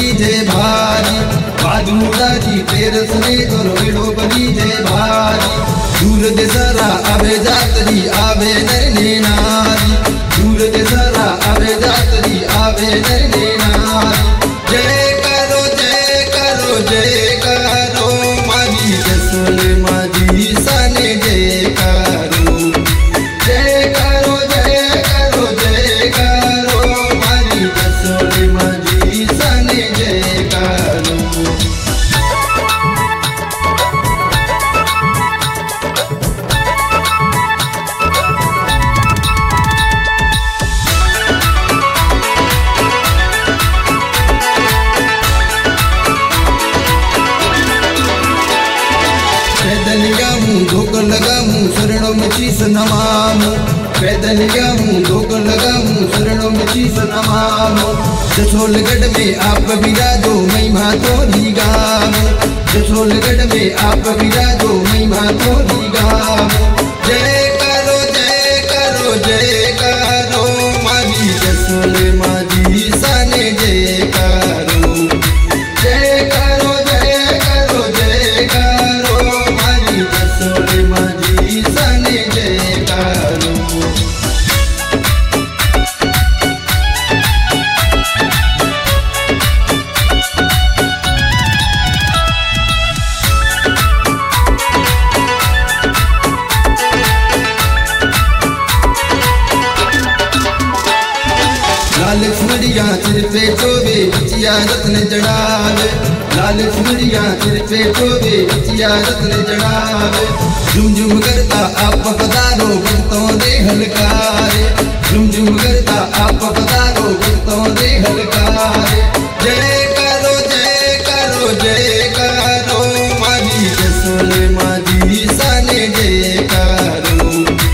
बनी जय भारी बाजूदारी तेरस ने तोर वेड़ो बनी जय भारी दूर दे सारा आवे जातरी आवे नरने नारी दूर दे सारा आवे जातरी आवे नरने नारी जय करो माजी जसोल माजी सने जय करो माजी जसोल माजी सने जय करो। पैदल गाऊं धोक लगाऊं शरणों में शीस नमाऊं पैदल गाऊं धोक लगाऊं शरणों में शीस नमाऊं जसोलगढ़ में आप विराजो महिमा तोरी गाऊं जसोलगढ़ में आप विराजो महिमा तोरी गाऊं जय करो माजी जसोल माजी सने जय करो माजी जसोल माजी सने जय करो। लाल सुमरिया सिर पे चोबे बिचिया रत्न जड़ावे लाल सुमरिया सिर पे चोबे बिचिया रत्न जड़ावे झुम झुम करता आप पधारो भक्तों दे हलकारे झुम झुम करता आप पधारो भक्तों दे हलकारे जय करो माजी जसोल माजी सने जय करो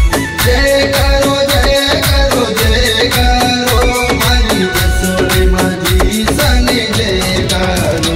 माजी जसोल माजी सने जय करो।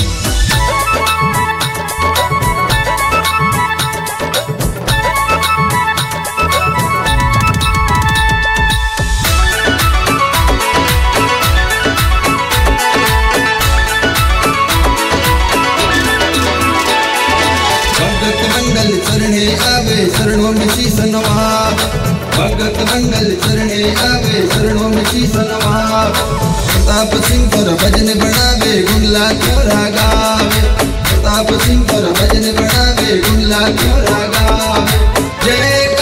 भगत मंगल चरणे आवे शरणों में शीस नवावे भगत मंगल चरणे आवे शरणों में शीस नवावे प्रताप सिंह पर भजन बनावे गुणला तोरा गावे प्रताप सिंह पर भजन बनावे गुणला तोरा गावे जय